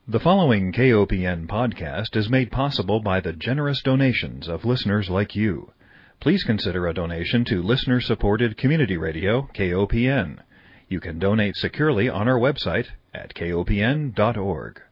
The following KOPN podcast is made possible by the generous donations of listeners like you. Please consider a donation to listener-supported community radio, KOPN. You can donate securely on our website at kopn.org.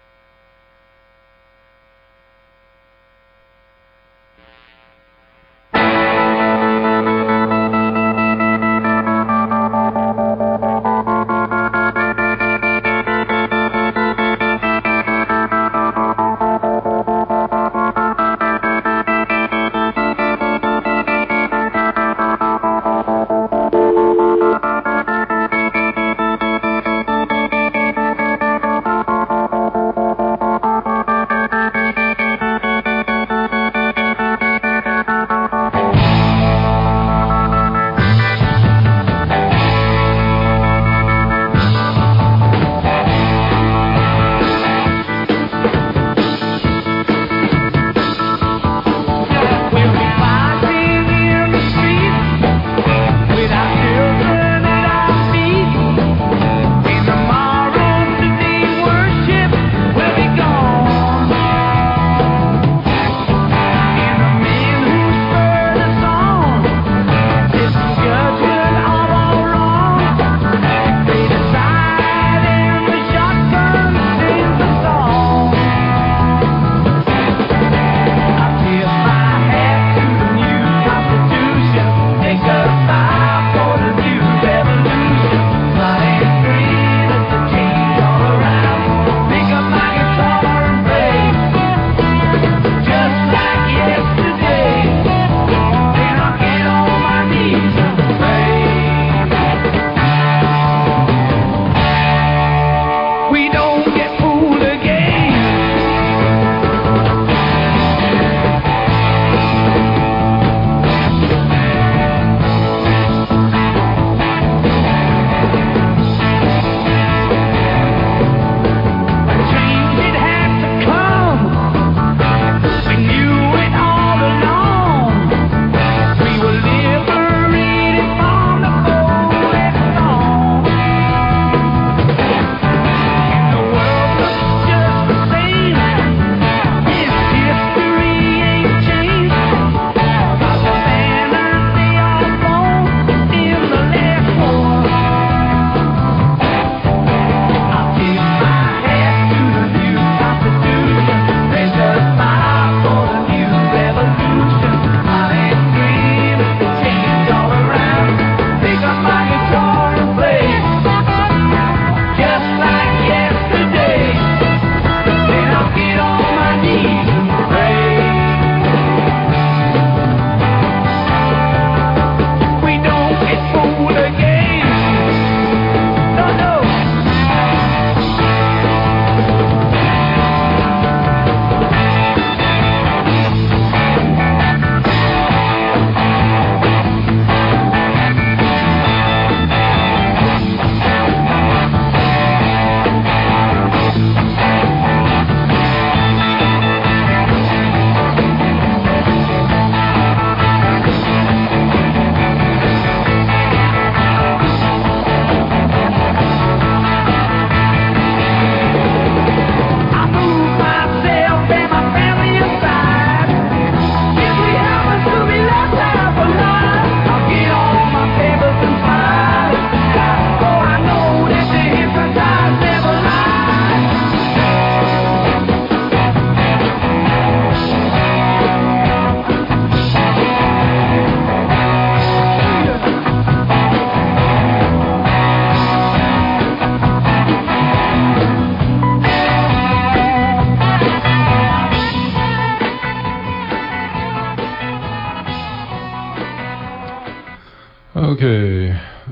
Okay,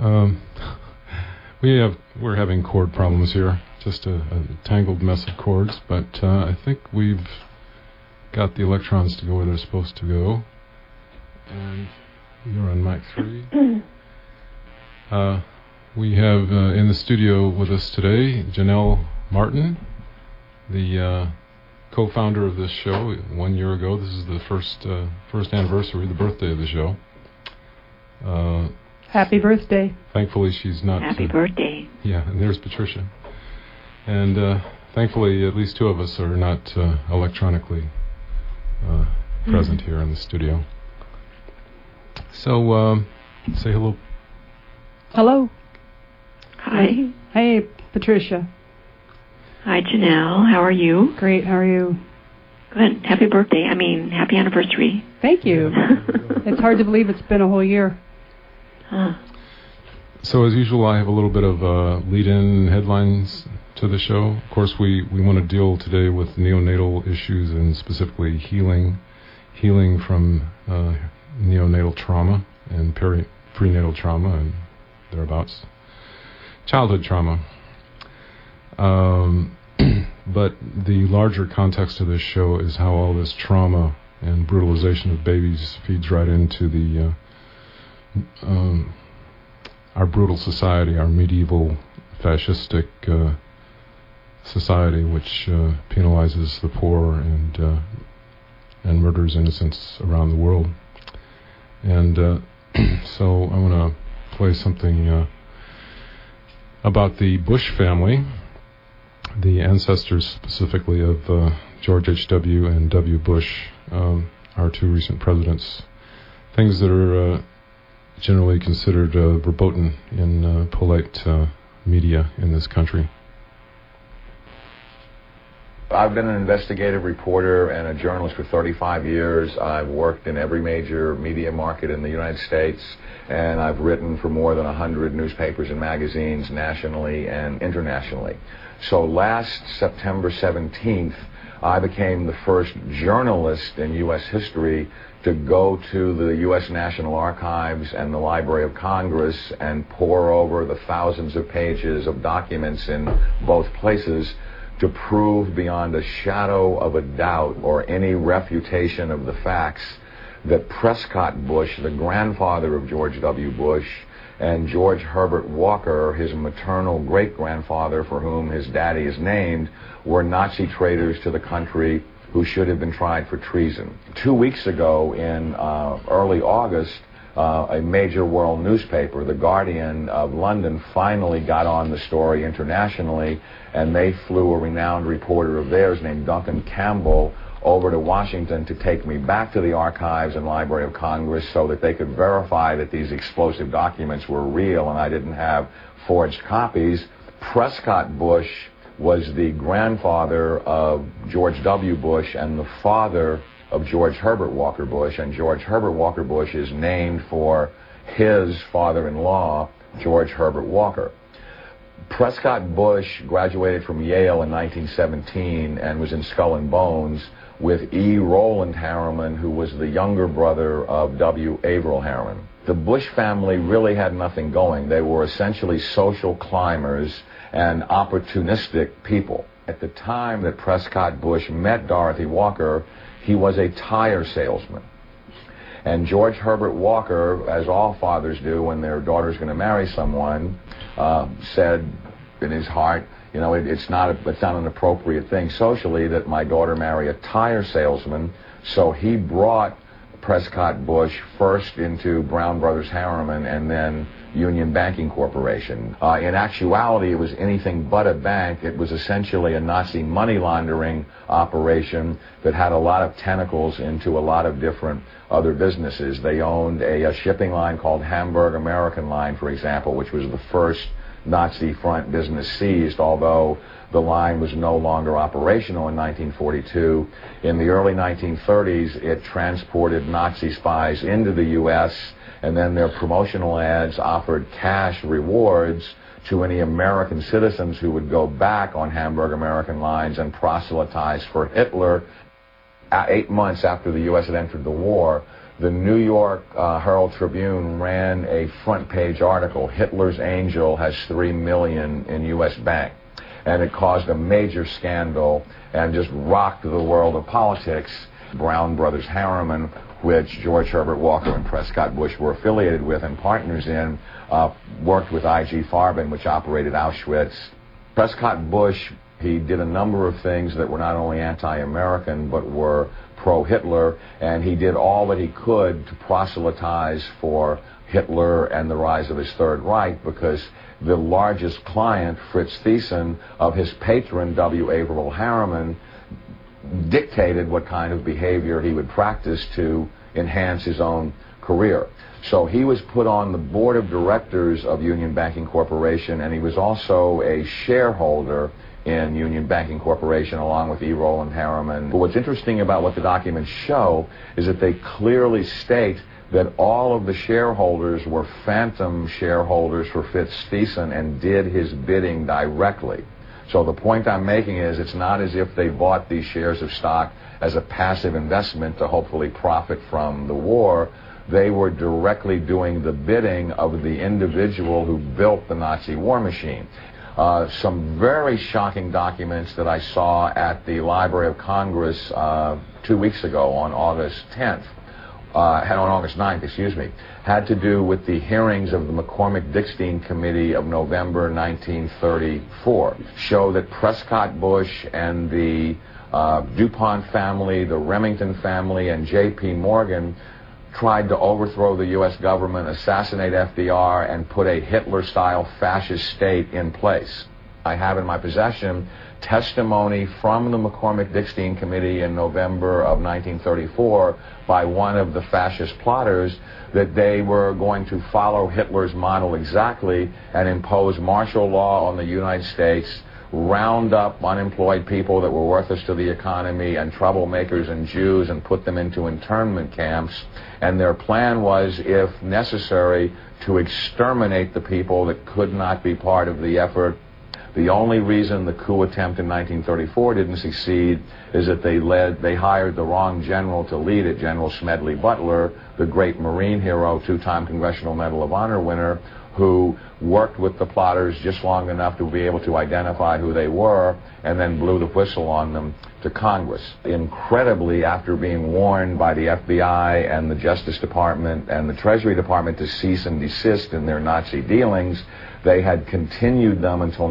we're having chord problems here, just a tangled mess of chords, but I think we've got the electrons to go where they're supposed to go, and you're on mic 3. We have in the studio with us today Janelle Martin, the co-founder of this show 1 year ago. This is the first anniversary, the birthday of the show. Happy birthday. Thankfully, she's not... Happy birthday. Yeah, and there's Patricia. And thankfully, at least two of us are not electronically present here in the studio. So, say hello. Hello. Hi. Hey, Patricia. Hi, Janelle. How are you? Great. How are you? Good. Happy birthday. Happy anniversary. Thank you. It's hard to believe it's been a whole year. So, as usual, I have a little bit of lead-in headlines to the show. Of course, we want to deal today with neonatal issues and specifically healing from neonatal trauma and prenatal trauma and thereabouts. Childhood trauma. But the larger context of this show is how all this trauma and brutalization of babies feeds right into the our brutal society, our medieval fascistic society, which penalizes the poor and murders innocents around the world. And so I want to play something about the Bush family, the ancestors specifically of George H.W. and W. Bush, our two recent presidents, things that are generally considered verboten in polite media in this country. I've been an investigative reporter and a journalist for 35 years. I've worked in every major media market in the United States, and I've written for more than 100 newspapers and magazines nationally and internationally. So last September 17th, I became the first journalist in U.S. history to go to the U.S. National Archives and the Library of Congress and pore over the thousands of pages of documents in both places to prove beyond a shadow of a doubt or any refutation of the facts that Prescott Bush, the grandfather of George W. Bush, and George Herbert Walker, his maternal great-grandfather for whom his daddy is named, were Nazi traitors to the country who should have been tried for treason. 2 weeks ago, in early August, a major world newspaper, The Guardian of London, finally got on the story internationally, and they flew a renowned reporter of theirs named Duncan Campbell over to Washington to take me back to the Archives and Library of Congress so that they could verify that these explosive documents were real and I didn't have forged copies. Prescott Bush was the grandfather of George W. Bush and the father of George Herbert Walker Bush, and George Herbert Walker Bush is named for his father-in-law, George Herbert Walker. Prescott Bush graduated from Yale in 1917 and was in Skull and Bones with E. Roland Harriman, who was the younger brother of W. Averill Harriman. The Bush family really had nothing going. They were essentially social climbers and opportunistic people. At the time that Prescott Bush met Dorothy Walker, he was a tire salesman. And George Herbert Walker, as all fathers do when their daughter's going to marry someone, said in his heart, you know, it's not an appropriate thing socially that my daughter marry a tire salesman. So he brought Prescott Bush first into Brown Brothers Harriman and then Union Banking Corporation. In actuality, it was anything but a bank. It was essentially a Nazi money laundering operation that had a lot of tentacles into a lot of different other businesses. They owned a shipping line called Hamburg American Line, for example, which was the first Nazi front business seized, although the line was no longer operational in 1942. In the early 1930s, it transported Nazi spies into the U.S., and then their promotional ads offered cash rewards to any American citizens who would go back on Hamburg American Lines and proselytize for Hitler. 8 months after the U.S. had entered the war, the New York Herald Tribune ran a front-page article, Hitler's Angel has $3 million in U.S. Bank. And it caused a major scandal and just rocked the world of politics. Brown Brothers Harriman, which George Herbert Walker and Prescott Bush were affiliated with and partners in, worked with I.G. Farben, which operated Auschwitz. Prescott Bush He did a number of things that were not only anti-American, but were pro-Hitler, and he did all that he could to proselytize for Hitler and the rise of his Third Reich, because the largest client, Fritz Thyssen, of his patron, W. Averill Harriman, dictated what kind of behavior he would practice to enhance his own career. So he was put on the board of directors of Union Banking Corporation, and he was also a shareholder in Union Banking Corporation along with E. Roland Harriman. But what's interesting about what the documents show is that they clearly state that all of the shareholders were phantom shareholders for Fritz Thyssen and did his bidding directly. So the point I'm making is it's not as if they bought these shares of stock as a passive investment to hopefully profit from the war. They were directly doing the bidding of the individual who built the Nazi war machine. Some very shocking documents that I saw at the Library of Congress 2 weeks ago on August 10th, on August 9th, had to do with the hearings of the McCormick-Dickstein Committee of November 1934, show that Prescott Bush and the DuPont family, the Remington family, and J.P. Morgan tried to overthrow the U.S. government, assassinate FDR, and put a Hitler-style fascist state in place. I have in my possession testimony from the McCormick-Dickstein Committee in November of 1934 by one of the fascist plotters that they were going to follow Hitler's model exactly and impose martial law on the United States, round up unemployed people that were worthless to the economy and troublemakers and Jews and put them into internment camps. And their plan was, if necessary, to exterminate the people that could not be part of the effort. The only reason the coup attempt in 1934 didn't succeed is that they hired the wrong general to lead it, General Smedley Butler, the great Marine hero, two-time Congressional Medal of Honor winner, who worked with the plotters just long enough to be able to identify who they were and then blew the whistle on them to Congress. Incredibly, after being warned by the FBI and the Justice Department and the Treasury Department to cease and desist in their Nazi dealings, they had continued them until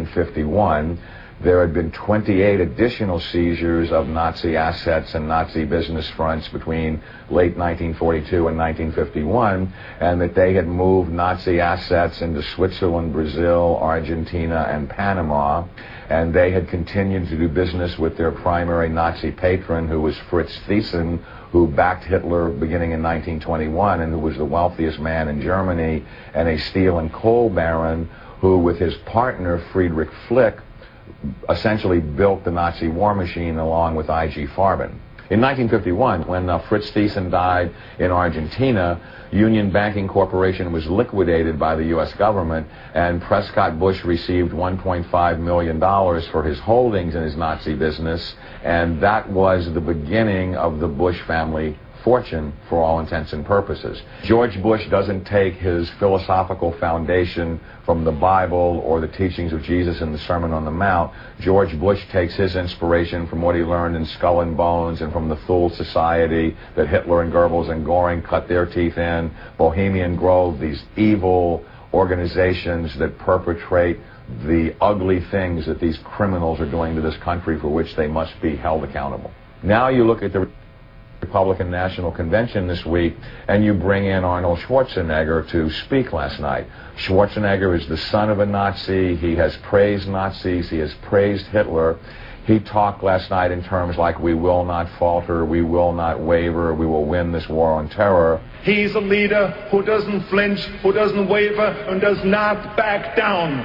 1951. There had been 28 additional seizures of Nazi assets and Nazi business fronts between late 1942 and 1951, and that they had moved Nazi assets into Switzerland, Brazil, Argentina, and Panama, and they had continued to do business with their primary Nazi patron, who was Fritz Thyssen, who backed Hitler beginning in 1921 and who was the wealthiest man in Germany, and a steel and coal baron who, with his partner Friedrich Flick, essentially built the Nazi war machine along with I.G. Farben. In 1951, when Fritz Thyssen died in Argentina, Union Banking Corporation was liquidated by the U.S. government, and Prescott Bush received $1.5 million for his holdings in his Nazi business, and that was the beginning of the Bush family fortune for all intents and purposes. George Bush doesn't take his philosophical foundation from the Bible or the teachings of Jesus in the Sermon on the Mount. George Bush takes his inspiration from what he learned in Skull and Bones and from the Thule Society that Hitler and Goebbels and Goring cut their teeth in, Bohemian Grove, these evil organizations that perpetrate the ugly things that these criminals are doing to this country, for which they must be held accountable. Now you look at the Republican National Convention this week, and you bring in Arnold Schwarzenegger to speak last night. Schwarzenegger is the son of a Nazi. He has praised Nazis. He has praised Hitler. He talked last night in terms like, we will not falter, we will not waver, we will win this war on terror. He's a leader who doesn't flinch, who doesn't waver, and does not back down.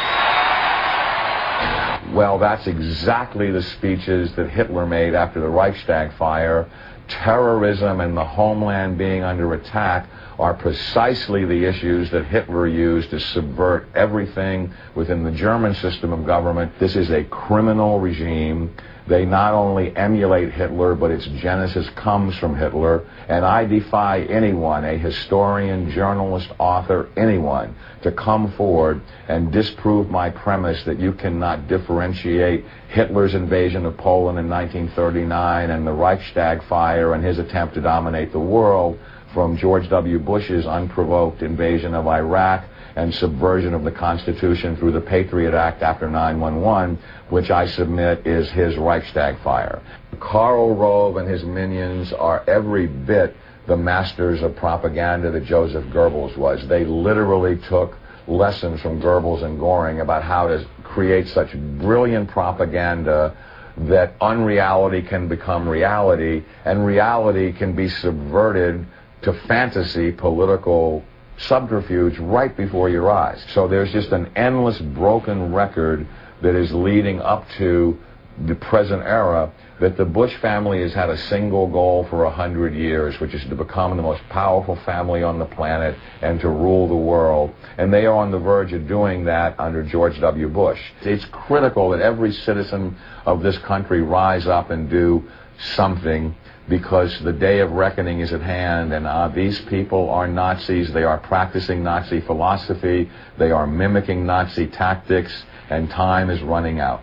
Well, that's exactly the speeches that Hitler made after the Reichstag fire. Terrorism and the homeland being under attack are precisely the issues that Hitler used to subvert everything within the German system of government. This is a criminal regime. They not only emulate Hitler, but its genesis comes from Hitler. And I defy anyone, a historian, journalist, author, anyone, to come forward and disprove my premise that you cannot differentiate Hitler's invasion of Poland in 1939 and the Reichstag fire and his attempt to dominate the world from George W. Bush's unprovoked invasion of Iraq and subversion of the Constitution through the Patriot Act after 9/11, which I submit is his Reichstag fire. Karl Rove and his minions are every bit the masters of propaganda that Joseph Goebbels was. They literally took lessons from Goebbels and Goring about how to create such brilliant propaganda that unreality can become reality, and reality can be subverted to fantasy political subterfuge right before your eyes. So there's just an endless broken record that is leading up to the present era, that the Bush family has had a single goal for 100 years, which is to become the most powerful family on the planet and to rule the world. And they are on the verge of doing that under George W. Bush. It's critical that every citizen of this country rise up and do something, because the day of reckoning is at hand, and these people are Nazis. They are practicing Nazi philosophy. They are mimicking Nazi tactics, and time is running out.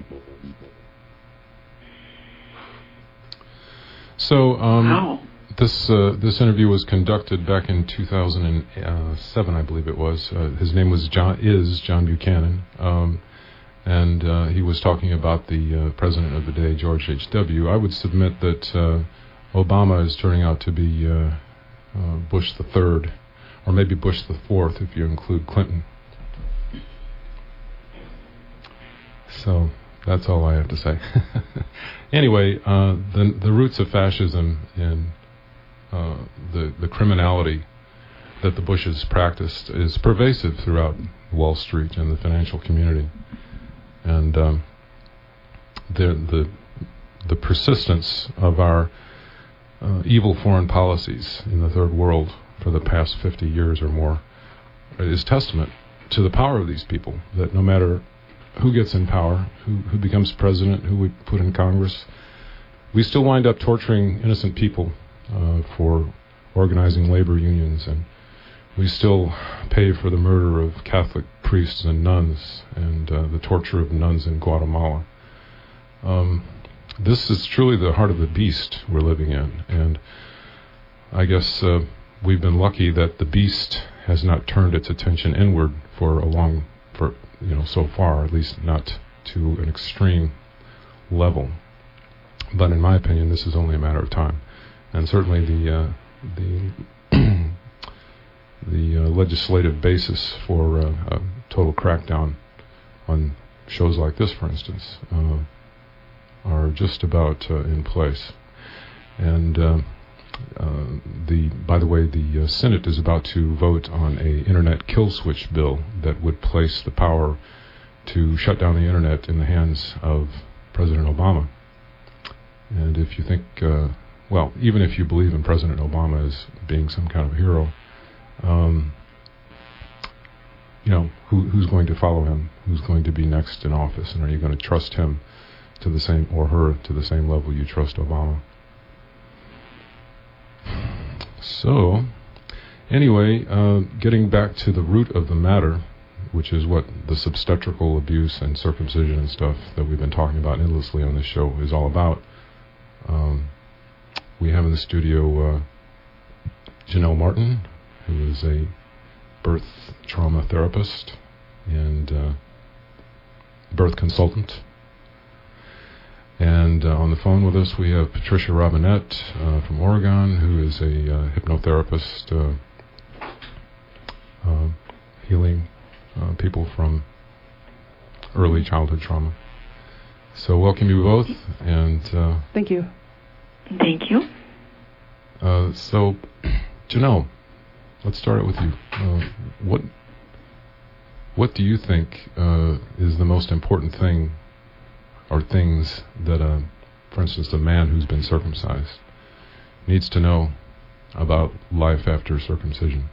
So, Wow. this interview was conducted back in 2007, I believe it was. His name was John Buchanan, and he was talking about the president of the day, George H.W. I would submit that Obama is turning out to be Bush the third, or maybe Bush the fourth if you include Clinton. So that's all I have to say. Anyway, the roots of fascism and the criminality that the Bushes practiced is pervasive throughout Wall Street and the financial community, and the persistence of our evil foreign policies in the third world for the past 50 years or more is testament to the power of these people, that no matter who gets in power, who becomes president, who we put in Congress, we still wind up torturing innocent people for organizing labor unions, and we still pay for the murder of Catholic priests and nuns, and the torture of nuns in Guatemala. This is truly the heart of the beast we're living in, and I guess we've been lucky that the beast has not turned its attention inward so far, at least not to an extreme level. But in my opinion, this is only a matter of time, and certainly the legislative basis for a total crackdown on shows like this, for instance, are just about in place. And by the way, the Senate is about to vote on a internet kill switch bill that would place the power to shut down the internet in the hands of President Obama. And if you think, even if you believe in President Obama as being some kind of hero, who's going to follow him? Who's going to be next in office? And are you going to trust him to the same, or her to the same level you trust Obama? So, anyway, getting back to the root of the matter, which is what the obstetrical abuse and circumcision and stuff that we've been talking about endlessly on this show is all about. We have in the studio Janelle Martin, who is a birth trauma therapist and birth consultant. And on the phone with us we have Patricia Robinette from Oregon, who is a hypnotherapist healing people from early childhood trauma. So welcome you both, and Thank you. Thank you. So, Janelle, let's start out with you. What do you think is the most important thing, or things that, for instance, a man who's been circumcised needs to know about life after circumcision?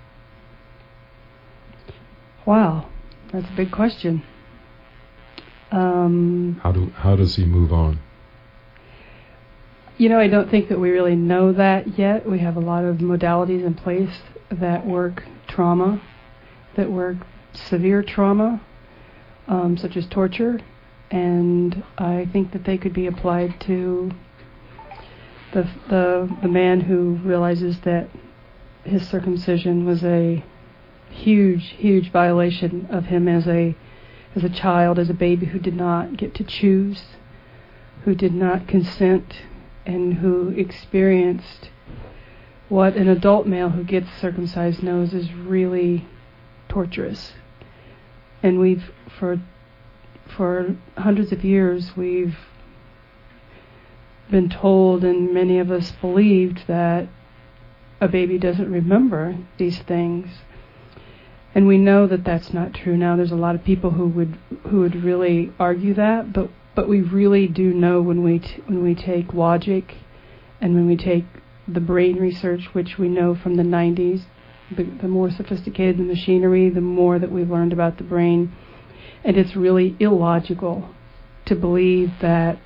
Wow, that's a big question. How does he move on? I don't think that we really know that yet. We have a lot of modalities in place that work trauma, that work severe trauma, such as torture, and I think that they could be applied to the man who realizes that his circumcision was a huge violation of him as a child, as a baby who did not get to choose, who did not consent, and who experienced what an adult male who gets circumcised knows is really torturous. And we've, for hundreds of years, we've been told, and many of us believed, that a baby doesn't remember these things. And we know that that's not true now. There's a lot of people who would really argue that, but we really do know when we take logic and when we take the brain research, which we know from the 90s, the more sophisticated the machinery, the more that we've learned about the brain. And it's really illogical to believe that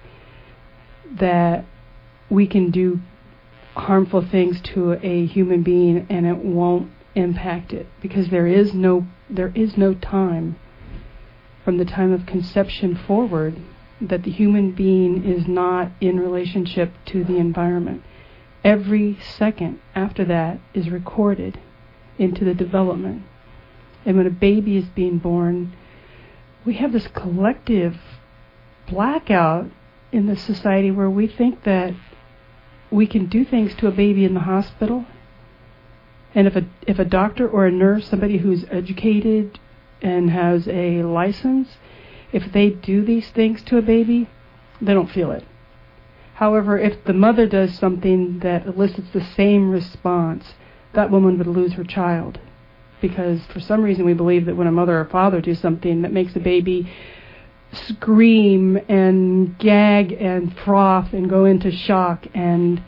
we can do harmful things to a human being and it won't impact it, because there is no time from the time of conception forward that the human being is not in relationship to the environment. Every second after that is recorded into the development. And when a baby is being born, we have this collective blackout in the society where we think that we can do things to a baby in the hospital. And if a doctor or a nurse, somebody who's educated and has a license, if they do these things to a baby, they don't feel it. However, if the mother does something that elicits the same response, that woman would lose her child. Because for some reason we believe that when a mother or father do something that makes the baby scream and gag and froth and go into shock and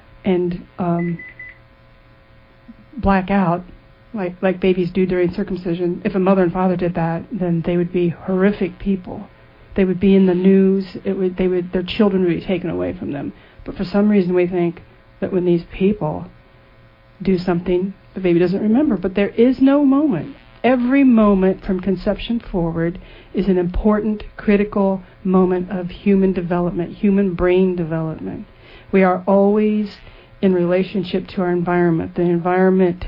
black out, like babies do during circumcision, if a mother and father did that, then they would be horrific people. They would be in the news. Their children would be taken away from them. But for some reason we think that when these people do something, the baby doesn't remember. But there is no moment. Every moment from conception forward is an important, critical moment of human development, human brain development. We are always in relationship to our environment. The environment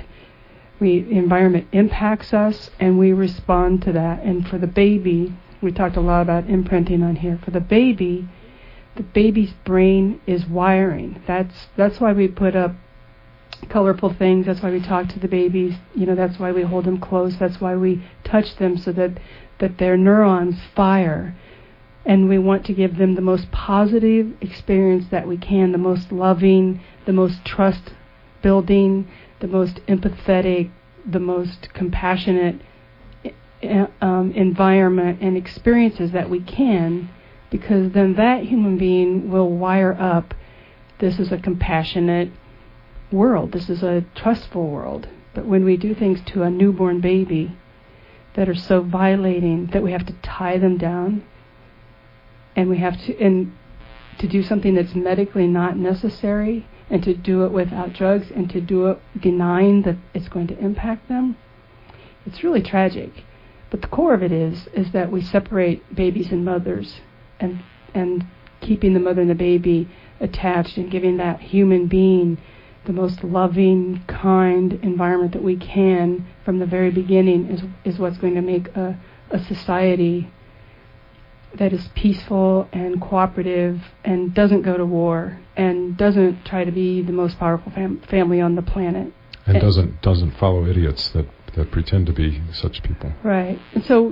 impacts us, and we respond to that. And for the baby, we talked a lot about imprinting on here. For the baby's brain is wiring. That's why we put up colorful things. That's why we talk to the babies. That's why we hold them close. That's why we touch them, so that their neurons fire. And we want to give them the most positive experience that we can, the most loving, the most trust-building, the most empathetic, the most compassionate environment and experiences that we can, because then that human being will wire up, this is a compassionate world, this is a trustful world. But when we do things to a newborn baby that are so violating that we have to tie them down, and we have to do something that's medically not necessary, and to do it without drugs, and to do it denying that it's going to impact them, it's really tragic. But the core of it is that we separate babies and mothers, and keeping the mother and the baby attached, and giving that human being the most loving, kind environment that we can from the very beginning is what's going to make a society that is peaceful and cooperative and doesn't go to war and doesn't try to be the most powerful family on the planet. And doesn't follow idiots that pretend to be such people. Right. And so,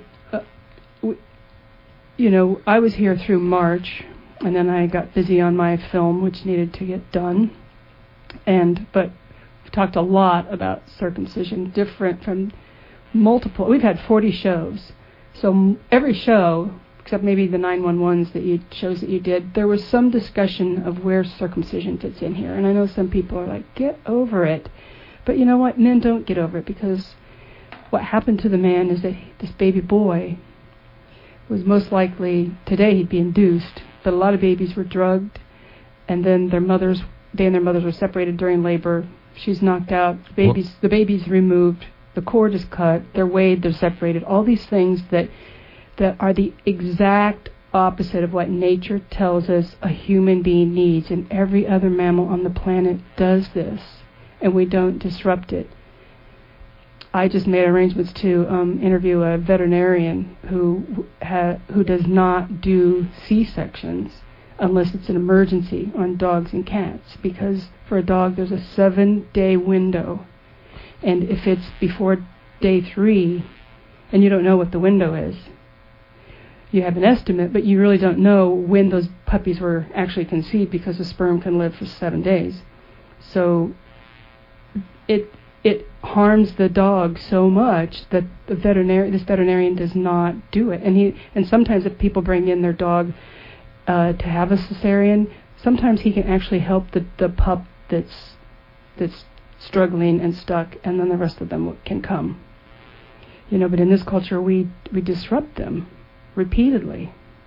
I was here through March, and then I got busy on my film, which needed to get done. But we've talked a lot about circumcision, different from multiple. We've had 40 shows. So every show, except maybe the 911s shows that you did, there was some discussion of where circumcision fits in here. And I know some people are like, get over it. But you know what? Men don't get over it, because what happened to the man is that this baby boy was most likely, today he'd be induced, but a lot of babies were drugged, and then their mothers were separated during labor. She's knocked out, the baby's removed, the cord is cut, they're weighed, they're separated. All these things that are the exact opposite of what nature tells us a human being needs, and every other mammal on the planet does this. and we don't disrupt it. I just made arrangements to interview a veterinarian who does not do C-sections unless it's an emergency on dogs and cats, because for a dog there's a 7-day window, and if it's before day 3 and you don't know what the window is, you have an estimate, but you really don't know when those puppies were actually conceived, because the sperm can live for 7 days. So it harms the dog so much that this veterinarian does not do it. And sometimes if people bring in their dog to have a cesarean, sometimes he can actually help the pup that's struggling and stuck, and then the rest of them can come. But in this culture we disrupt them repeatedly,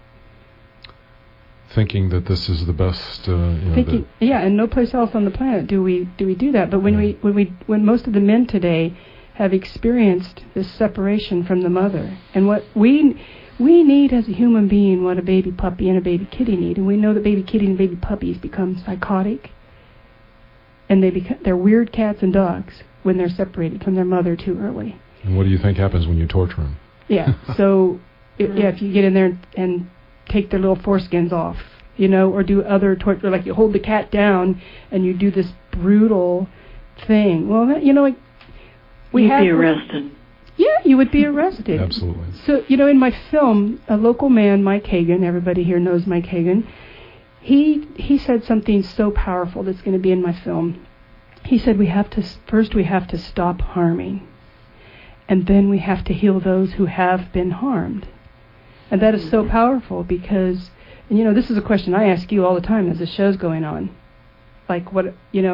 thinking that this is the best. And no place else on the planet do we do that. But when most of the men today have experienced this separation from the mother, and what we need as a human being, what a baby puppy and a baby kitty need, and we know that baby kitty and baby puppies become psychotic, and they're weird cats and dogs when they're separated from their mother too early. And what do you think happens when you torture them? Yeah. So if you get in there and take their little foreskins off, or do other torture, like you hold the cat down and you do this brutal thing. Well, you'd be arrested. Yeah, you would be arrested. Absolutely. So, in my film, a local man, Mike Hagan, everybody here knows Mike Hagan, he said something so powerful that's going to be in my film. He said we have to stop harming, and then we have to heal those who have been harmed. And that is so powerful, because, this is a question I ask you all the time as the show's going on. Like, what,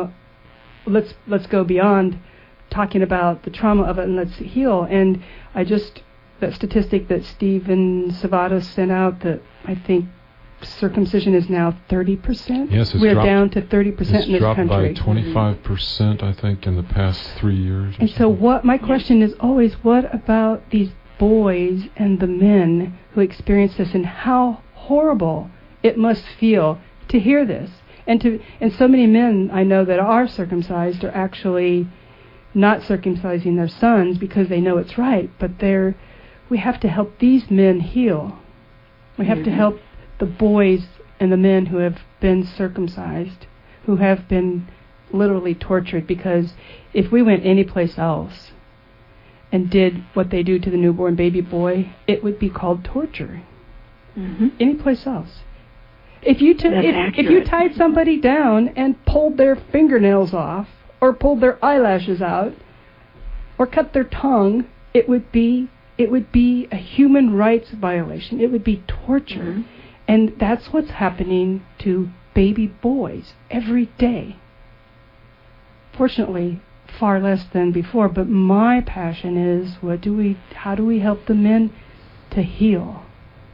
let's go beyond talking about the trauma of it and let's heal. And that statistic that Stephen Savatos sent out, that I think circumcision is now 30%. Yes, we're down to 30% in this country. It's dropped by 25%, I think, in the past 3 years. And so my question is always, what about these boys and the men who experience this, and how horrible it must feel to hear this? And so many men I know that are circumcised are actually not circumcising their sons because they know it's right, but we have to help these men heal. We have to help the boys and the men who have been circumcised, who have been literally tortured, because if we went anyplace else and did what they do to the newborn baby boy, it would be called torture. Anyplace else. If you tied somebody down and pulled their fingernails off, or pulled their eyelashes out, or cut their tongue, it would be a human rights violation. It would be torture. And that's what's happening to baby boys every day. Fortunately, far less than before, but my passion is, how do we help the men to heal?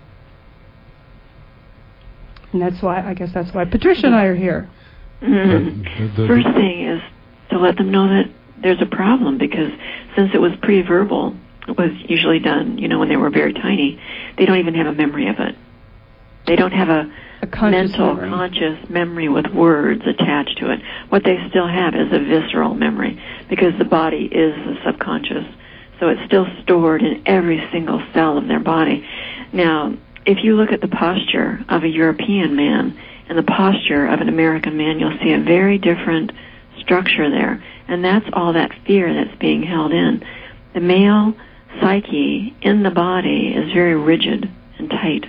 And that's why Patricia and I are here. First thing is to let them know that there's a problem, because since it was pre-verbal, it was usually done, when they were very tiny, they don't even have a memory of it. They don't have a conscious memory with words attached to it. What they still have is a visceral memory, because the body is the subconscious. So it's still stored in every single cell of their body. Now, if you look at the posture of a European man and the posture of an American man, you'll see a very different structure there. And that's all that fear that's being held in. The male psyche in the body is very rigid and tight.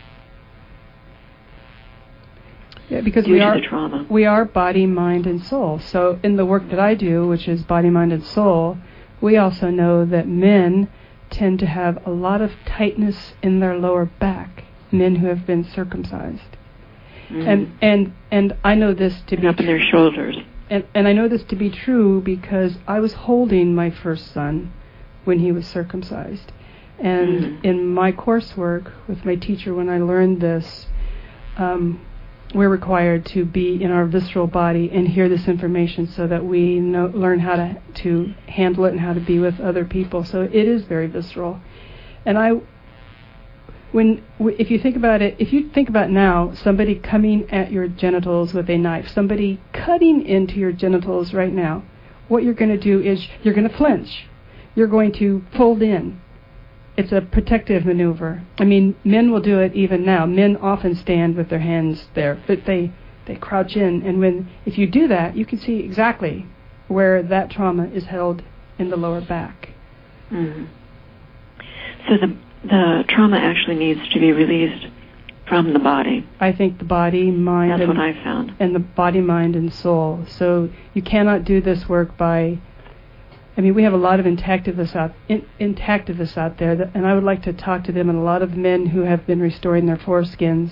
Yeah, because we are body, mind, and soul. So in the work that I do, which is body, mind, and soul, we also know that men tend to have a lot of tightness in their lower back, men who have been circumcised. And I know this to be up in their shoulders. And I know this to be true because I was holding my first son when he was circumcised. And in my coursework with my teacher, when I learned this, we're required to be in our visceral body and hear this information so that we learn how to handle it and how to be with other people. So it is very visceral. And if you think about now, somebody coming at your genitals with a knife, somebody cutting into your genitals right now, what you're going to do is you're going to flinch. You're going to fold in. It's a protective maneuver. I mean, men will do it even now. Men often stand with their hands there, but they crouch in. And if you do that, you can see exactly where that trauma is held in the lower back. Mm-hmm. So the trauma actually needs to be released from the body. I think the body, mind, that's what I found. And the body, mind, and soul. So you cannot do this work by. I mean, we have a lot of intactivists out there, and I would like to talk to them, and a lot of men who have been restoring their foreskins.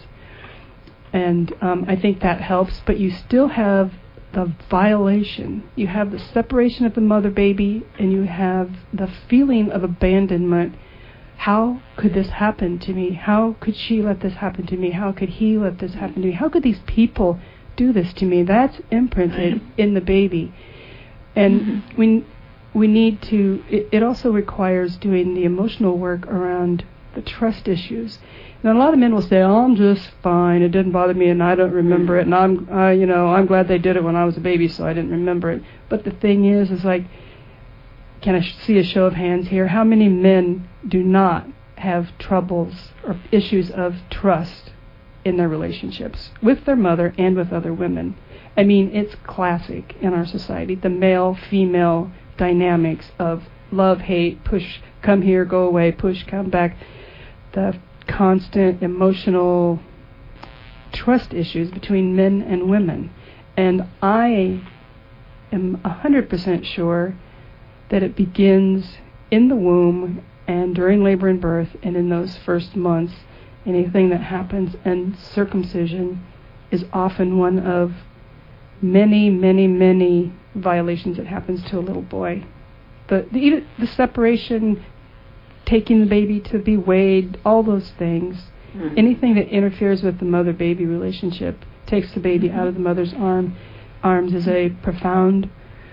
And I think that helps, but you still have the violation. You have the separation of the mother-baby, and you have the feeling of abandonment. How could this happen to me? How could she let this happen to me? How could he let this happen to me? How could these people do this to me? That's imprinted in the baby. And we need to, it also requires doing the emotional work around the trust issues. Now, a lot of men will say, "Oh, I'm just fine. It didn't bother me, and I don't remember it. And I'm glad they did it when I was a baby, so I didn't remember it." But the thing is like, can I see a show of hands here? How many men do not have troubles or issues of trust in their relationships with their mother and with other women? I mean, it's classic in our society. The male-female dynamics of love, hate, push, come here, go away, push, come back. The constant emotional trust issues between men and women. And I am 100% sure that it begins in the womb and during labor and birth and in those first months. Anything that happens, and circumcision is often one of many, many, many violations that happens to a little boy. The separation, taking the baby to be weighed, all those things, anything that interferes with the mother-baby relationship, takes the baby out of the mother's arms is a profound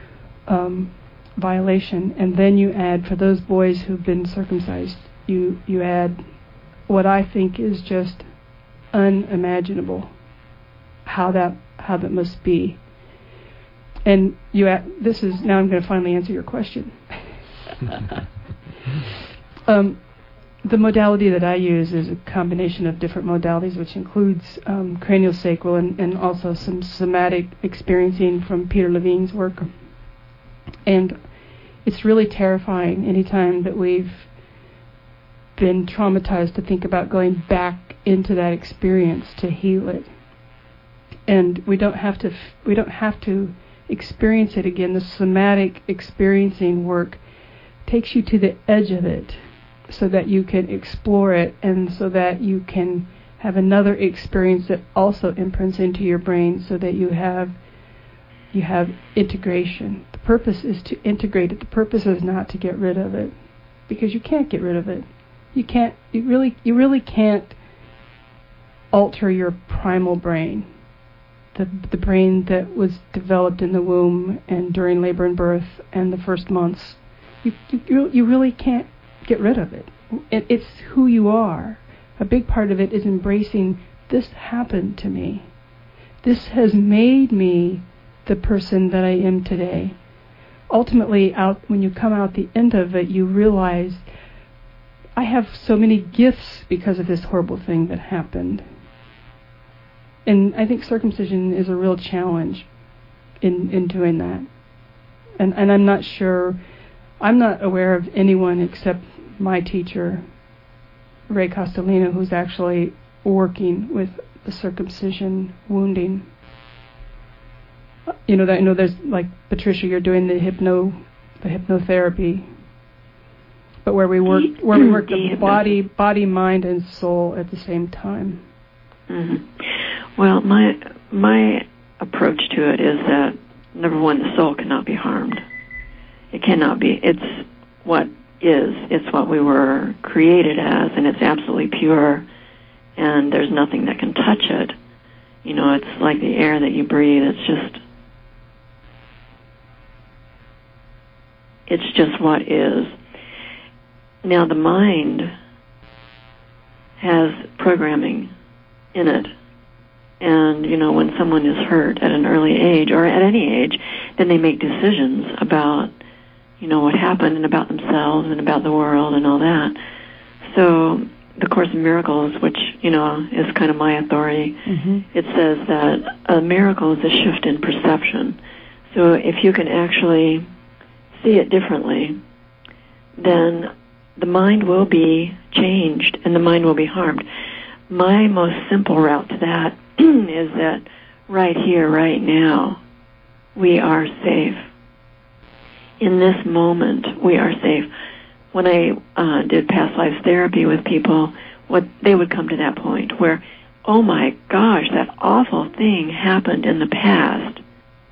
violation. And then you add, for those boys who've been circumcised, you add what I think is just unimaginable, how that must be. And now I'm going to finally answer your question. The modality that I use is a combination of different modalities, which includes craniosacral and also some somatic experiencing from Peter Levine's work. And it's really terrifying anytime that we've been traumatized to think about going back into that experience to heal it. And we don't have to experience it again. The somatic experiencing work takes you to the edge of it so that you can explore it, and so that you can have another experience that also imprints into your brain, so that you have integration. The purpose is to integrate it. The purpose is not to get rid of it, because you can't get rid of it. You really can't alter your primal brain. The brain that was developed in the womb and during labor and birth and the first months. You really can't get rid of it. It's who you are. A big part of it is embracing, this happened to me. This has made me the person that I am today. Ultimately, when you come out the end of it, you realize, I have so many gifts because of this horrible thing that happened. And I think circumcision is a real challenge in doing that. And I'm not aware of anyone except my teacher, Ray Castellino, who's actually working with the circumcision wounding. I know there's, like, Patricia, you're doing the hypnotherapy, but where we work the body, mind, and soul at the same time. Mm-hmm. Well, my approach to it is that, number one, the soul cannot be harmed. It cannot be. It's what is. It's what we were created as, and it's absolutely pure, and there's nothing that can touch it. It's like the air that you breathe. It's just what is. Now, the mind has programming in it And, when someone is hurt at an early age or at any age, then they make decisions about, what happened and about themselves and about the world and all that. So the Course in Miracles, which, is kind of my authority, it says that a miracle is a shift in perception. So if you can actually see it differently, then the mind will be changed and the mind will be harmed. My most simple route to that is that right here, right now, we are safe. In this moment, we are safe. When I did past lives therapy with people, they would come to that point where, oh my gosh, that awful thing happened in the past,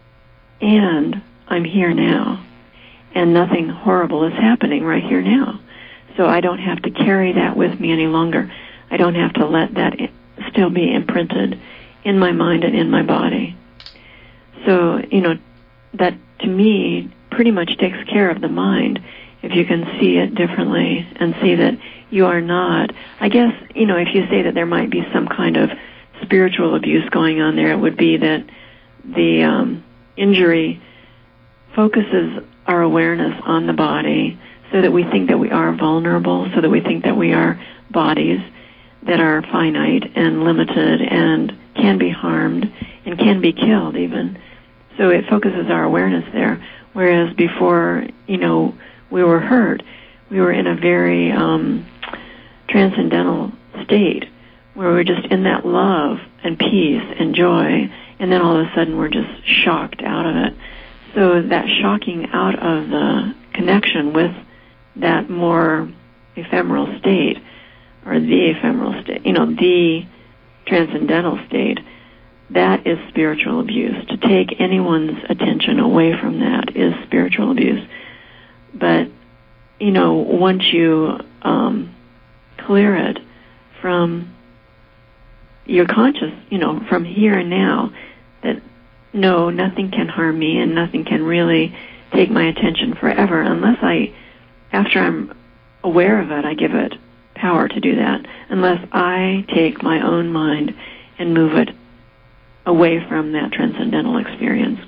and I'm here now, and nothing horrible is happening right here now. So I don't have to carry that with me any longer. I don't have to let that still be imprinted in my mind and in my body. So, that to me pretty much takes care of the mind if you can see it differently and see that you are not. I guess, if you say that there might be some kind of spiritual abuse going on there, it would be that the injury focuses our awareness on the body so that we think that we are vulnerable, so that we think that we are bodies that are finite and limited and can be harmed and can be killed even. So it focuses our awareness there. Whereas before, we were hurt, we were in a very transcendental state where we're just in that love and peace and joy, and then all of a sudden we're just shocked out of it. So that shocking out of the connection with that more ephemeral state, or the ephemeral state, the transcendental state, that is spiritual abuse. To take anyone's attention away from that is spiritual abuse. But, once you clear it from your conscious, from here and now, that no, nothing can harm me and nothing can really take my attention forever unless after I'm aware of it, I give it power to do that, unless I take my own mind and move it away from that transcendental experience.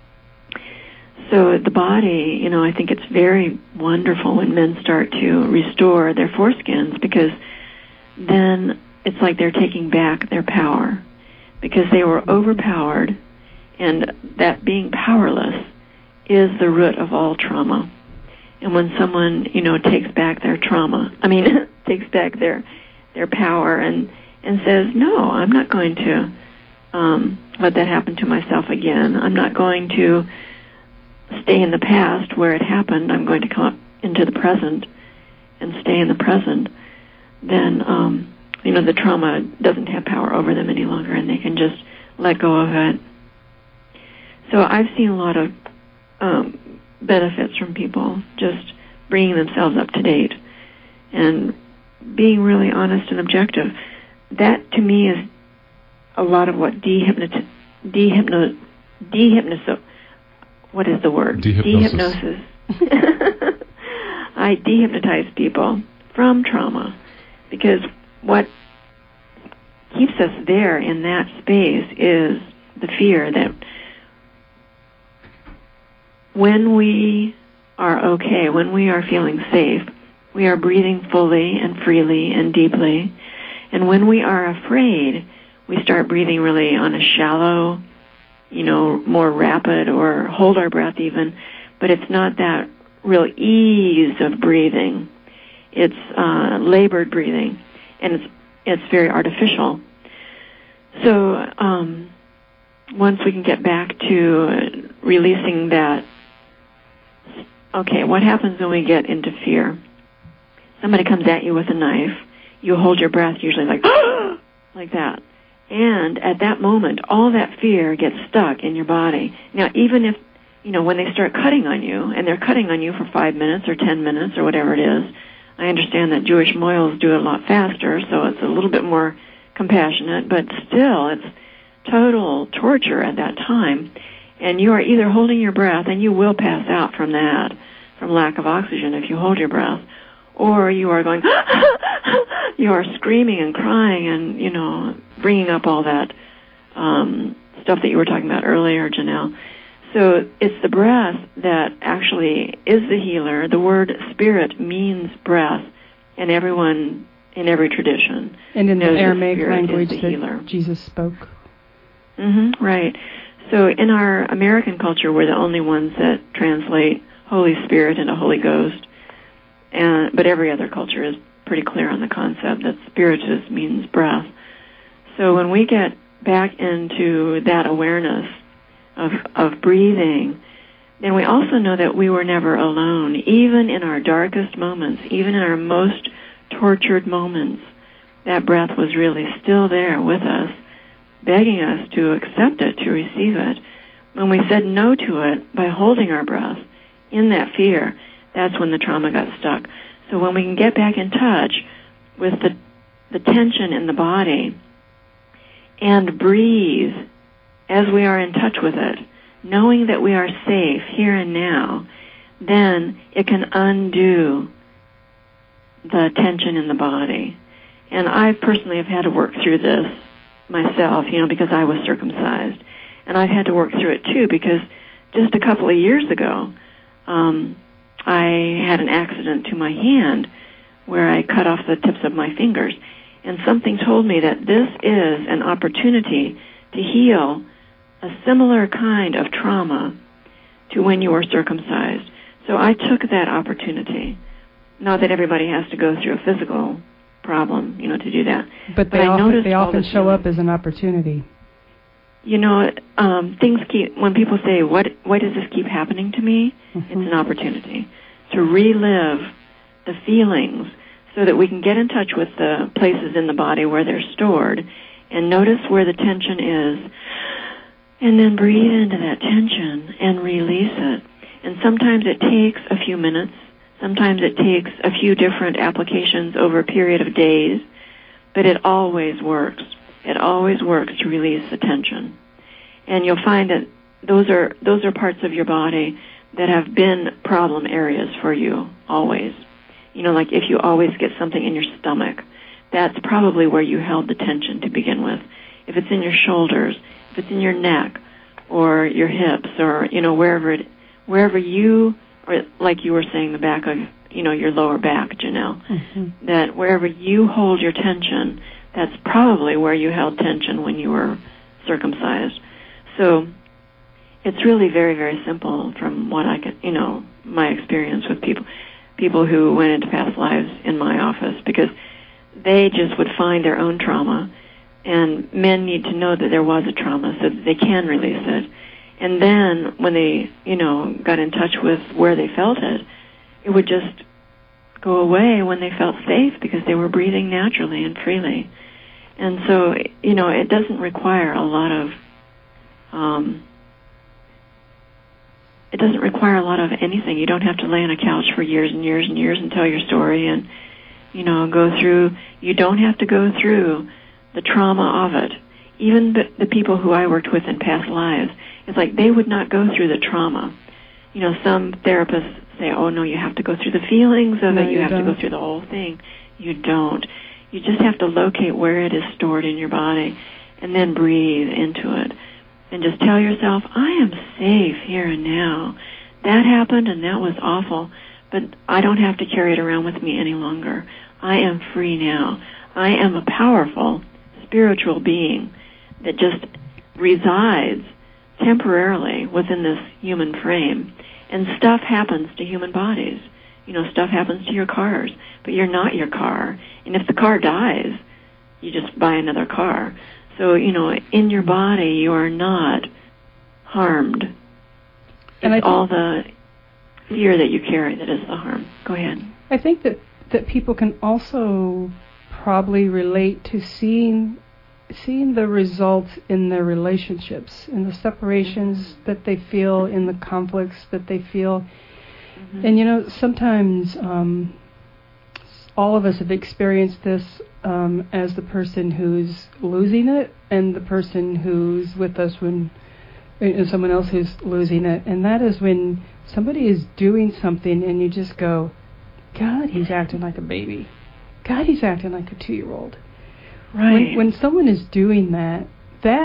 So the body, I think it's very wonderful when men start to restore their foreskins, because then it's like they're taking back their power, because they were overpowered, and that being powerless is the root of all trauma. And when someone, takes back their takes back their power and says, no, I'm not going to let that happen to myself again. I'm not going to stay in the past where it happened. I'm going to come up into the present and stay in the present. Then, the trauma doesn't have power over them any longer, and they can just let go of it. So I've seen a lot of benefits from people just bringing themselves up to date and being really honest and objective. That, to me, is a lot of what what is the word? Dehypnosis. I dehypnotize people from trauma, because what keeps us there in that space is the fear that when we are okay, when we are feeling safe, we are breathing fully and freely and deeply. And when we are afraid, we start breathing really on a shallow, more rapid, or hold our breath even. But it's not that real ease of breathing. It's labored breathing, and it's very artificial. So once we can get back to releasing that, okay, what happens when we get into fear? Somebody comes at you with a knife. You hold your breath, usually like that. And at that moment, all that fear gets stuck in your body. Now, even if, when they start cutting on you, and they're cutting on you for 5 minutes or 10 minutes or whatever it is, I understand that Jewish mohels do it a lot faster, so it's a little bit more compassionate, but still, it's total torture at that time. And you are either holding your breath, and you will pass out from that, from lack of oxygen if you hold your breath, or you are going, you are screaming and crying and, bringing up all that stuff that you were talking about earlier, Janelle. So it's the breath that actually is the healer. The word spirit means breath, and everyone in every tradition and in the Aramaic language that healer. Jesus spoke. Right. So in our American culture, we're the only ones that translate Holy Spirit into Holy Ghost, but every other culture is pretty clear on the concept that spiritus means breath. So when we get back into that awareness of breathing, then we also know that we were never alone. Even in our darkest moments, even in our most tortured moments, that breath was really still there with us, begging us to accept it, to receive it. When we said no to it by holding our breath in that fear, that's when the trauma got stuck. So when we can get back in touch with the tension in the body and breathe as we are in touch with it, knowing that we are safe here and now, then it can undo the tension in the body. And I personally have had to work through this myself, because I was circumcised. And I've had to work through it too, because just a couple of years ago, I had an accident to my hand where I cut off the tips of my fingers. And something told me that this is an opportunity to heal a similar kind of trauma to when you were circumcised. So I took that opportunity. Not that everybody has to go through a physical problem, to do that. But they often show up as an opportunity. Things keep, when people say, why does this keep happening to me? It's an opportunity to relive the feelings so that we can get in touch with the places in the body where they're stored and notice where the tension is, and then breathe into that tension and release it. And sometimes it takes a few minutes. Sometimes it takes a few different applications over a period of days, but it always works. It always works to release the tension. And you'll find that those are parts of your body that have been problem areas for you always. Like if you always get something in your stomach, that's probably where you held the tension to begin with. If it's in your shoulders, if it's in your neck or your hips or, wherever you, or like you were saying, the back of, your lower back, Janelle, that wherever you hold your tension, that's probably where you held tension when you were circumcised. So it's really very, very simple from what I could, my experience with people who went into past lives in my office, because they just would find their own trauma, and men need to know that there was a trauma so that they can release it. And then when they, got in touch with where they felt it, it would just go away when they felt safe because they were breathing naturally and freely. And so, it doesn't require a lot of, anything. You don't have to lay on a couch for years and years and years and tell your story and, you don't have to go through the trauma of it. Even the people who I worked with in past lives, it's like they would not go through the trauma. Some therapists say, oh no, you have to go through the feelings of it, you have to go through the whole thing. You don't. You just have to locate where it is stored in your body and then breathe into it. And just tell yourself, I am safe here and now. That happened and that was awful, but I don't have to carry it around with me any longer. I am free now. I am a powerful spiritual being that just resides temporarily within this human frame. And stuff happens to human bodies. Stuff happens to your cars, but you're not your car. And if the car dies, you just buy another car. So, in your body, you are not harmed. And it's all the fear that you carry that is the harm. Go ahead. I think that people can also probably relate to seeing the results in their relationships, in the separations that they feel, in the conflicts that they feel. And sometimes all of us have experienced this as the person who's losing it and the person who's with us when someone else who's losing it. And that is when somebody is doing something and you just go, God, he's acting like a baby. God, he's acting like a 2-year-old. Right. When someone is doing that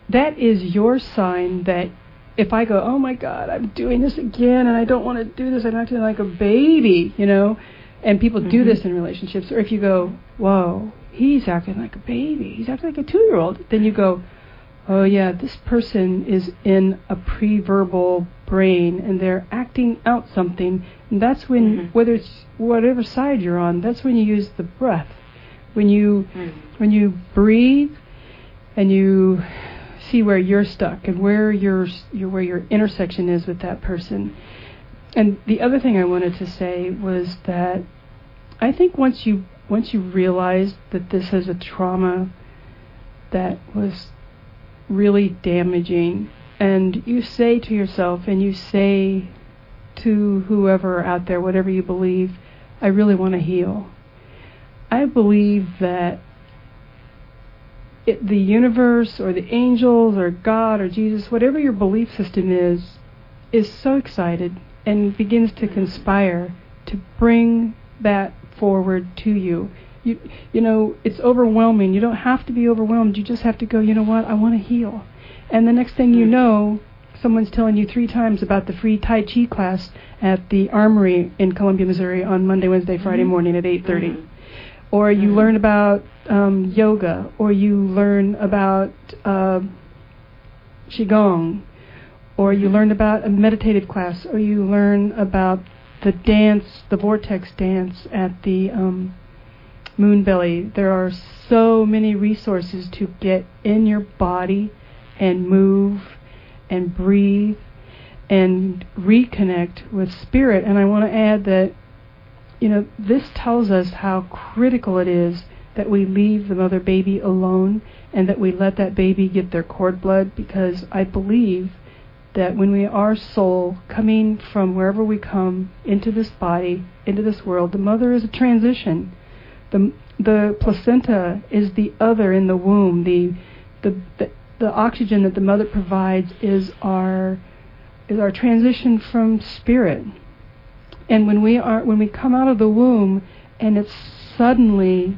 that is your sign that if I go, oh my God, I'm doing this again and I don't want to do this, I'm acting like a baby, and people do this in relationships. Or if you go, whoa, he's acting like a baby, he's acting like a 2-year-old, then you go, oh yeah, this person is in a pre-verbal brain and they're acting out something. And that's when, whether it's whatever side you're on, that's when you use the breath. When you breathe and you see where you're stuck and where your intersection is with that person. And the other thing I wanted to say was that I think once you realize that this is a trauma that was really damaging, and you say to yourself and you say to whoever out there, whatever you believe, I really want to heal. I believe that the universe or the angels or God or Jesus, whatever your belief system is so excited and begins to conspire to bring that forward to you. You know, it's overwhelming. You don't have to be overwhelmed. You just have to go, you know what, I want to heal. And the next thing you know, someone's telling you 3 times about the free Tai Chi class at the Armory in Columbia, Missouri on Monday, Wednesday, Friday morning at 8:30. Or you learn about yoga, or you learn about Qigong, or you learn about a meditative class, or you learn about the dance, the vortex dance at the Moonbelly. There are so many resources to get in your body and move and breathe and reconnect with spirit. And I want to add that, you know, this tells us how critical it is that we leave the mother baby alone and that we let that baby get their cord blood, because I believe that when we are soul coming from wherever we come into this body, into this world, the mother is a transition. The placenta is the other in the womb. The oxygen that the mother provides is our transition from spirit. And when we come out of the womb and it's suddenly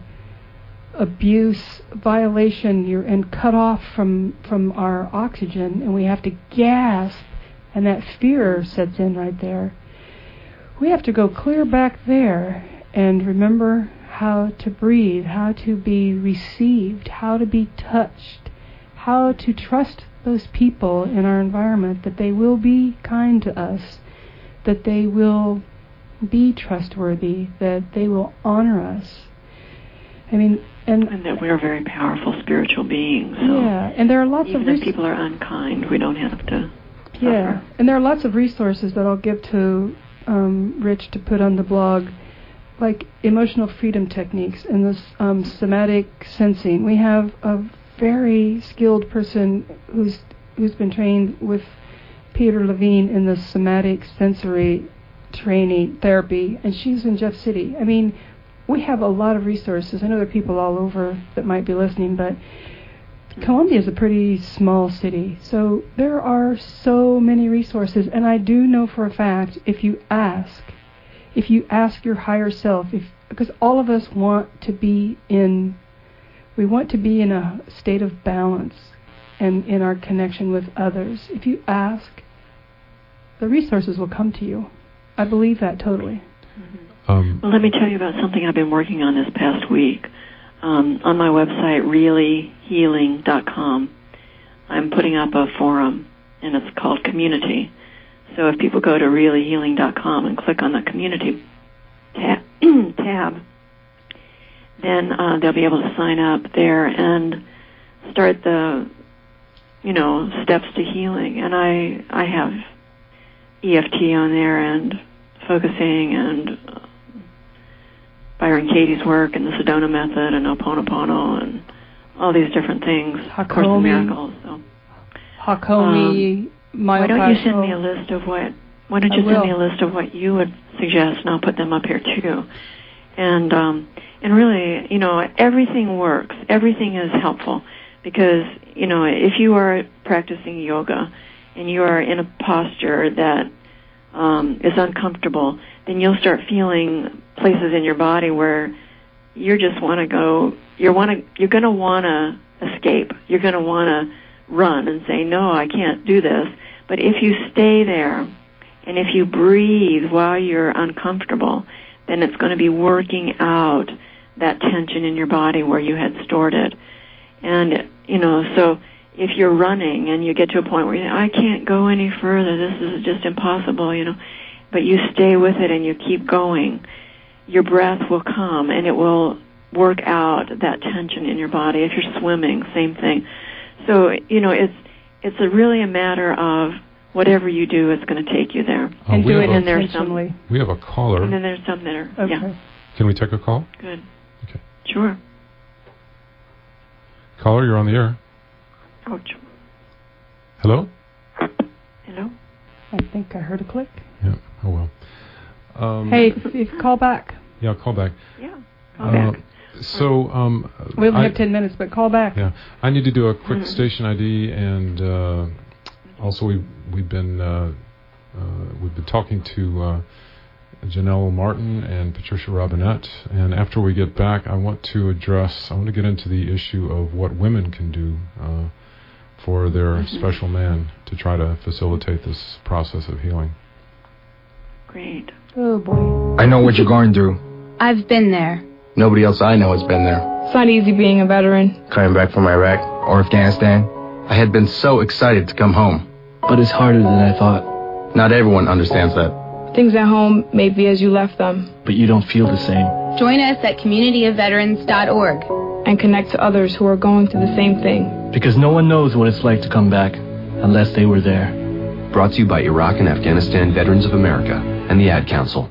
abuse, violation, and cut off from our oxygen, and we have to gasp, and that fear sets in right there, we have to go clear back there and remember how to breathe, how to be received, how to be touched, how to trust those people in our environment, that they will be kind to us, that they will be trustworthy, that they will honor us. I mean, and that we are very powerful spiritual beings. So yeah, and there are lots even of if people are unkind, we don't have to suffer. Yeah, and there are lots of resources that I'll give to Rich to put on the blog, like emotional freedom techniques and this somatic sensing. We have a very skilled person who's been trained with Peter Levine in the somatic sensory training therapy, and she's in Jeff City. I mean, we have a lot of resources. I know there are people all over that might be listening, but Columbia is a pretty small city, so there are so many resources. And I do know for a fact, if you ask your higher self, because all of us want to be in a state of balance and in our connection with others. If you ask, the resources will come to you. I believe that totally. Well, let me tell you about something I've been working on this past week. On my website, reallyhealing.com, I'm putting up a forum, and it's called Community. So if people go to reallyhealing.com and click on the Community tab, then they'll be able to sign up there and start the, steps to healing. And I have EFT on there and focusing and Byron Katie's work and the Sedona method and Ho'oponopono and all these different things. Hakomi. Course in Miracles. So. Hakomi. Why don't you send me a list of what? Why don't you send me a list of what you would suggest, and I'll put them up here too. And really, everything works. Everything is helpful because if you are practicing yoga and you are in a posture that is uncomfortable, then you'll start feeling places in your body where you just want to go. You're going to want to escape. You're going to want to run and say, no, I can't do this. But if you stay there and if you breathe while you're uncomfortable, then it's going to be working out that tension in your body where you had stored it. And, so if you're running and you get to a point where you think, I can't go any further, this is just impossible, but you stay with it and you keep going, your breath will come and it will work out that tension in your body. If you're swimming, same thing. So, it's really a matter of whatever you do, it's going to take you there. And do it intentionally. We have a caller. And then there's some that are, okay. Can we take a call? Good. Okay. Sure. Caller, you're on the air. Oh, sure. Hello? Hello? I think I heard a click. Yeah, oh well. Hey, if call back. Yeah, call back. Yeah, call back. So, we only have 10 minutes, but call back. Yeah, I need to do a quick station ID, and also we've been talking to Janelle Martin and Patricia Robinette, and after we get back, I want to get into the issue of what women can do for their special man to try to facilitate this process of healing. Great. Oh boy. I know what you're going through. I've been there. Nobody else I know has been there. It's not easy being a veteran. Coming back from Iraq or Afghanistan, I had been so excited to come home. But it's harder than I thought. Not everyone understands that. Things at home may be as you left them. But you don't feel the same. Join us at communityofveterans.org and connect to others who are going through the same thing. Because no one knows what it's like to come back unless they were there. Brought to you by Iraq and Afghanistan Veterans of America and the Ad Council.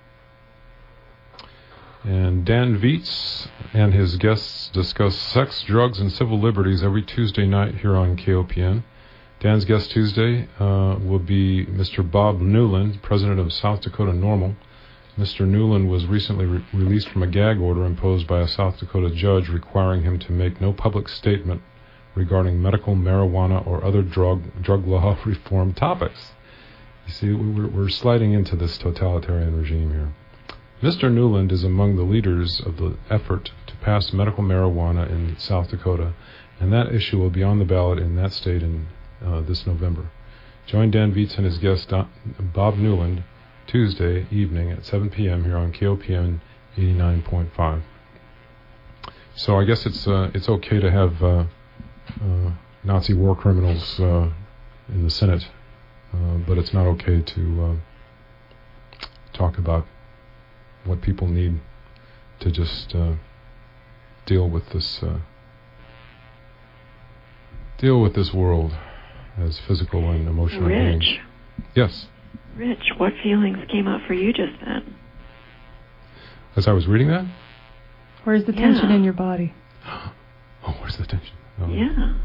And Dan Vietz and his guests discuss sex, drugs, and civil liberties every Tuesday night here on KOPN. Dan's guest Tuesday will be Mr. Bob Newland, president of South Dakota NORML. Mr. Newland was recently released from a gag order imposed by a South Dakota judge requiring him to make no public statement regarding medical marijuana or other drug law reform topics. You see, we're sliding into this totalitarian regime here. Mr. Newland is among the leaders of the effort to pass medical marijuana in South Dakota, and that issue will be on the ballot in that state in this November. Join Dan Vietz and his guest Bob Newland Tuesday evening at 7 p.m. here on KOPN 89.5. So I guess it's okay to have Nazi war criminals in the Senate, but it's not okay to talk about what people need to just deal with this world as physical and emotional beings. Rich. Yes. Rich, what feelings came up for you just then? As I was reading that? Where's the tension in your body? Oh, where's the tension? Oh. Yeah.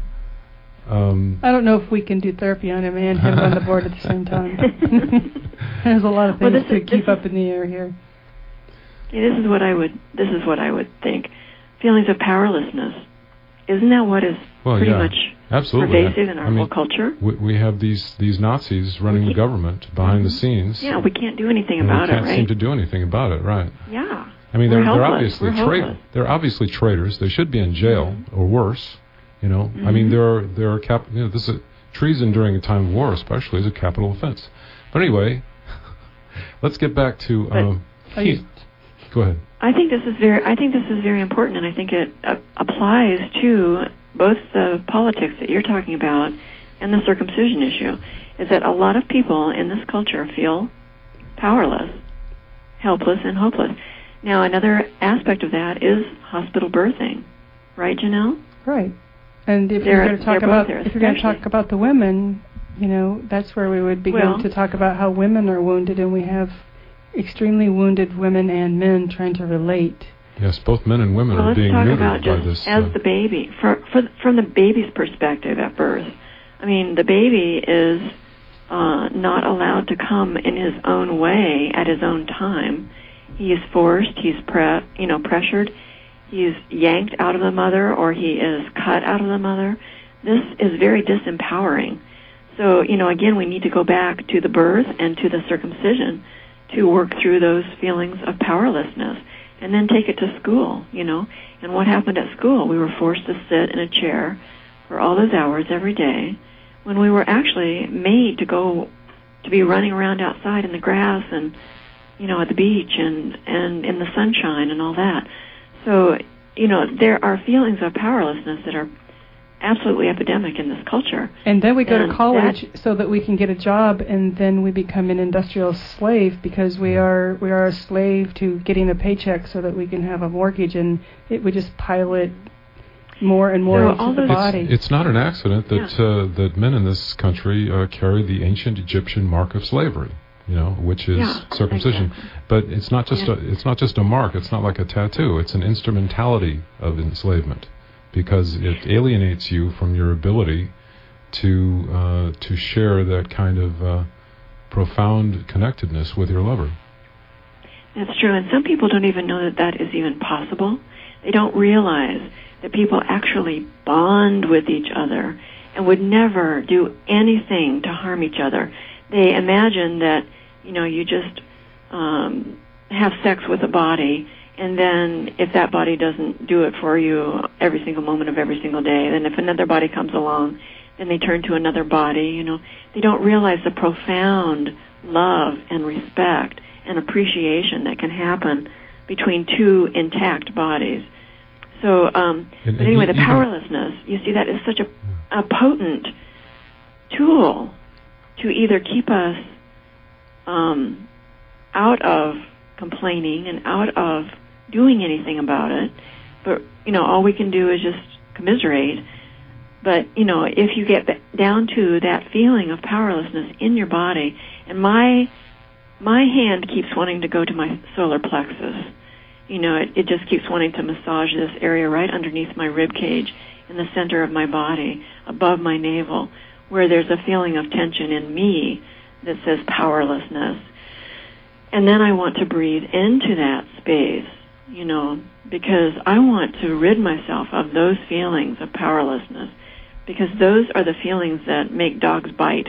I don't know if we can do therapy on him and him on the board at the same time. There's a lot of things to keep up in the air here. Yeah, this is what I would think. Feelings of powerlessness. Isn't that what is pretty much pervasive in our whole culture? We have these Nazis running the government behind the scenes. Yeah, we can't do anything about it, right? We can't seem to do anything about it, right? Yeah. I mean, they're obviously they're obviously traitors. They should be in jail or worse. I mean, this is treason during a time of war, especially, is a capital offense. But anyway, let's get back to Keith. Go ahead. I think this is very important, and I think it applies to both the politics that you're talking about and the circumcision issue. Is that a lot of people in this culture feel powerless, helpless, and hopeless. Now, another aspect of that is hospital birthing, right, Janelle? Right. And if you're going to talk about the women, that's where we would begin to talk about how women are wounded, and we have extremely wounded women and men trying to relate. Yes, both men and women are being neutered by this. As the baby, from the baby's perspective at birth, I mean, the baby is not allowed to come in his own way at his own time. He is forced. He's pressured. He's yanked out of the mother, or he is cut out of the mother. This is very disempowering. So, again, we need to go back to the birth and to the circumcision to work through those feelings of powerlessness, and then take it to school, And what happened at school? We were forced to sit in a chair for all those hours every day when we were actually made to be running around outside in the grass and, at the beach and in the sunshine and all that. So, there are feelings of powerlessness that are absolutely epidemic in this culture. And then we go to college so that we can get a job, and then we become an industrial slave because we are a slave to getting a paycheck so that we can have a mortgage, and we just pile it more and more into the body. It's not an accident that that men in this country carry the ancient Egyptian mark of slavery, which is circumcision. Exactly. But it's not just a mark. It's not like a tattoo. It's an instrumentality of enslavement, because it alienates you from your ability to share that kind of profound connectedness with your lover. That's true, and some people don't even know that is even possible. They don't realize that people actually bond with each other and would never do anything to harm each other. They imagine that, you just have sex with a body, and then if that body doesn't do it for you every single moment of every single day, then if another body comes along, then they turn to another body. They don't realize the profound love and respect and appreciation that can happen between two intact bodies. So, but anyway, the powerlessness, you see, that is such a potent tool to either keep us out of complaining and out of doing anything about it, but, all we can do is just commiserate. But, if you get down to that feeling of powerlessness in your body, and my hand keeps wanting to go to my solar plexus. It just keeps wanting to massage this area right underneath my rib cage in the center of my body, above my navel, where there's a feeling of tension in me that says powerlessness. And then I want to breathe into that space, because I want to rid myself of those feelings of powerlessness, because those are the feelings that make dogs bite,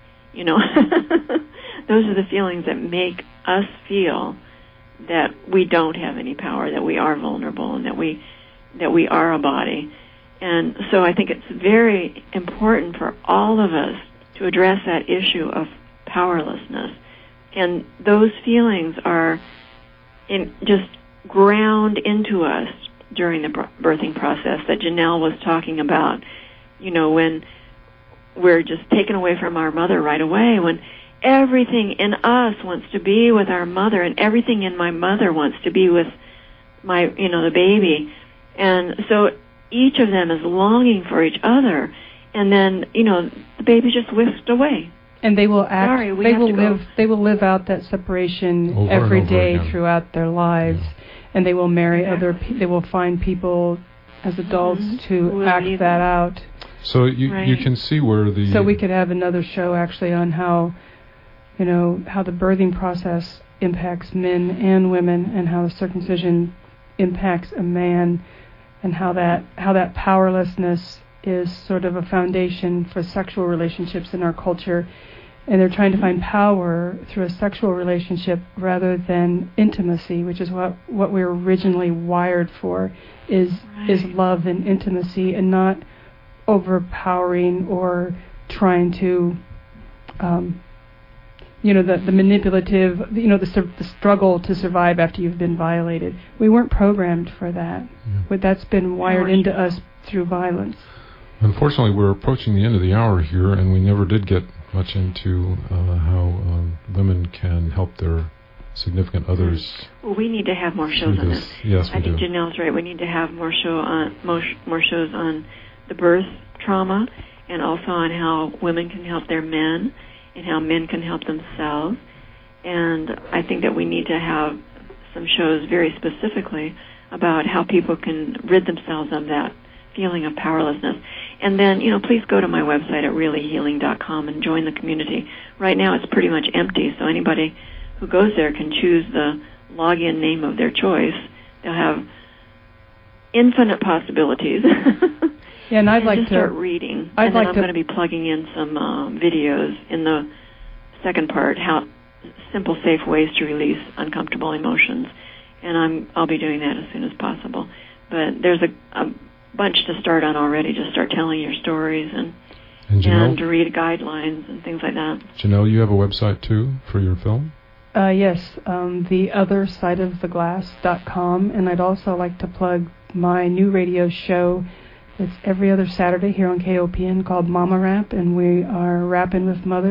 Those are the feelings that make us feel that we don't have any power, that we are vulnerable, and that we are a body. And so I think it's very important for all of us to address that issue of powerlessness. And those feelings are just ground into us during the birthing process that Janelle was talking about, when we're just taken away from our mother right away, when everything in us wants to be with our mother, and everything in my mother wants to be with my, the baby. And so each of them is longing for each other, and then, the baby's just whisked away. And they will they will live out that separation every day throughout their lives, and they will marry they will find people as adults to act that out. So you can see where So we could have another show actually on how the birthing process impacts men and women, and how the circumcision impacts a man, and how that powerlessness is sort of a foundation for sexual relationships in our culture. And they're trying to find power through a sexual relationship rather than intimacy, which is what we were originally wired for, is love and intimacy, and not overpowering or trying to the manipulative, the struggle to survive after you've been violated. We weren't programmed for that. But that's been wired into us through violence. Unfortunately, we're approaching the end of the hour here, and we never did get much into how women can help their significant others. Well, we need to have more shows on this. Yes, we do. I think Janelle's right. We need to have more shows on the birth trauma, and also on how women can help their men, and how men can help themselves. And I think that we need to have some shows very specifically about how people can rid themselves of that feeling of powerlessness. And then, please go to my website at reallyhealing.com and join the community. Right now it's pretty much empty, so anybody who goes there can choose the login name of their choice. They'll have infinite possibilities. Yeah, and I'd like to start reading. I'm going to be plugging in some videos in the second part, how simple, safe ways to release uncomfortable emotions. And I'll be doing that as soon as possible. But there's a bunch to start on already. Just start telling your stories and to read guidelines and things like that. Janelle, you have a website too for your film? Yes, theothersideoftheglass.com, and I'd also like to plug my new radio show. It's every other Saturday here on KOPN called Mama Rap, and we are rapping with mothers